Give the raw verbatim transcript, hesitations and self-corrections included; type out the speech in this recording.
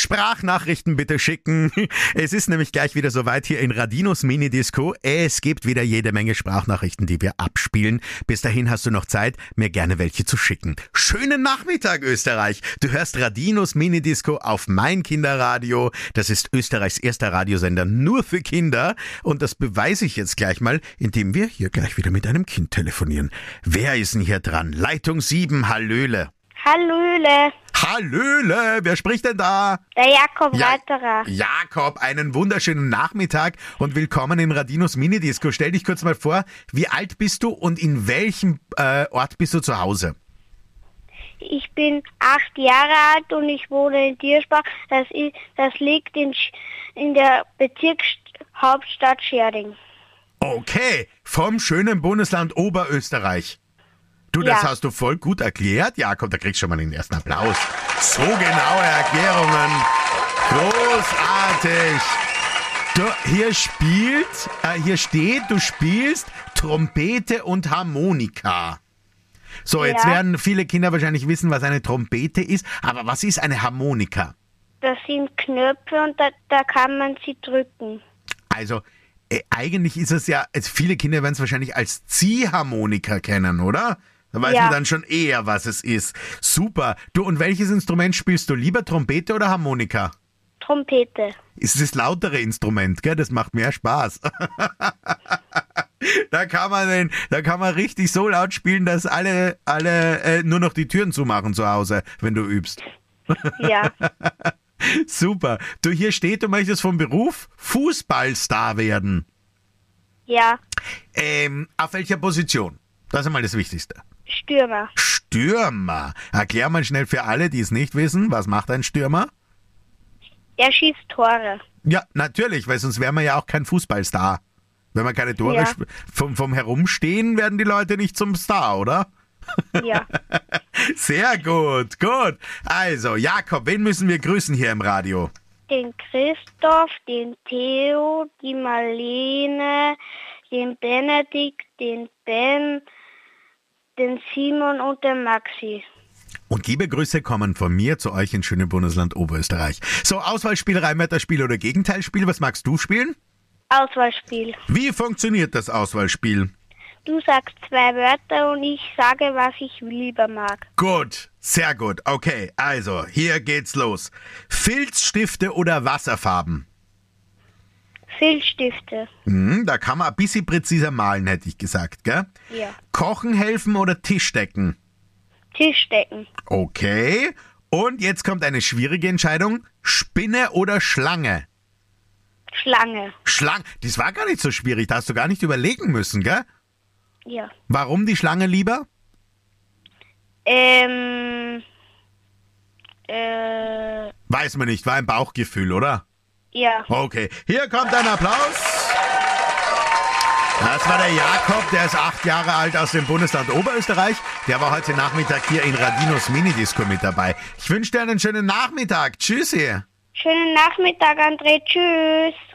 Sprachnachrichten bitte schicken. Es ist nämlich gleich wieder soweit hier in Radinos Minidisco. Es gibt wieder jede Menge Sprachnachrichten, die wir abspielen. Bis dahin hast du noch Zeit, mir gerne welche zu schicken. Schönen Nachmittag, Österreich. Du hörst Radinos Minidisco auf Mein Kinderradio. Das ist Österreichs erster Radiosender nur für Kinder. Und das beweise ich jetzt gleich mal, indem wir hier gleich wieder mit einem Kind telefonieren. Wer ist denn hier dran? Leitung sieben, Hallöle. Hallöle. Hallöle, wer spricht denn da? Der Jakob Ja, Reiterer. Jakob, einen wunderschönen Nachmittag und willkommen in Radinos Minidisco. Stell dich kurz mal vor, wie alt bist du und in welchem äh, Ort bist du zu Hause? Ich bin acht Jahre alt und ich wohne in Diersbach. Das, ist, das liegt in, Sch- in der Bezirkshauptstadt Scherding. Okay, vom schönen Bundesland Oberösterreich. Du, das Ja. hast du voll gut erklärt. Jakob, da kriegst du schon mal den ersten Applaus. So genaue Erklärungen. Großartig. Du, hier spielt, äh, hier steht, du spielst Trompete und Harmonika. So, jetzt Ja. werden viele Kinder wahrscheinlich wissen, was eine Trompete ist. Aber was ist eine Harmonika? Das sind Knöpfe und da, da kann man sie drücken. Also, äh, eigentlich ist es ja, also viele Kinder werden es wahrscheinlich als Ziehharmonika kennen, oder? Da weiß Ja. man dann schon eher, was es ist. Super. Du, und welches Instrument spielst du? Lieber Trompete oder Harmonika? Trompete. Es ist das lautere Instrument, gell? Das macht mehr Spaß. Da kann man den, da kann man richtig so laut spielen, dass alle, alle äh, nur noch die Türen zumachen zu Hause, wenn du übst. Ja. Super. Du, hier steht, du möchtest vom Beruf Fußballstar werden. Ja. Ähm, auf welcher Position? Das ist einmal das Wichtigste. Stürmer. Stürmer. Erklär mal schnell für alle, die es nicht wissen, was macht ein Stürmer? Er schießt Tore. Ja, natürlich, weil sonst wäre man ja auch kein Fußballstar. Wenn man keine Tore Ja. sp- vom, vom Herumstehen, werden die Leute nicht zum Star, oder? Ja. Sehr gut, gut. Also, Jakob, wen müssen wir grüßen hier im Radio? Den Christoph, den Theo, die Marlene, den Benedikt, den Ben, den Simon und den Maxi. Und liebe Grüße kommen von mir zu euch in schönem Bundesland Oberösterreich. So, Auswahlspiel, Reinwörterspiel oder Gegenteilspiel, was magst du spielen? Auswahlspiel. Wie funktioniert das Auswahlspiel? Du sagst zwei Wörter und ich sage, was ich lieber mag. Gut, sehr gut. Okay, also, hier geht's los. Filzstifte oder Wasserfarben? Filzstifte. Hm, da kann man ein bisschen präziser malen, hätte ich gesagt, gell? Ja. Kochen helfen oder Tischdecken? Tischdecken. Okay. Und jetzt kommt eine schwierige Entscheidung. Spinne oder Schlange? Schlange. Schlange, das war gar nicht so schwierig, da hast du gar nicht überlegen müssen, gell? Ja. Warum die Schlange lieber? Ähm. Äh. Weiß man nicht, war ein Bauchgefühl, oder? Ja. Okay, hier kommt ein Applaus. Das war der Jakob, der ist acht Jahre alt aus dem Bundesland Oberösterreich. Der war heute Nachmittag hier in Radinos Minidisco mit dabei. Ich wünsche dir einen schönen Nachmittag. Tschüssi. Schönen Nachmittag, André. Tschüss.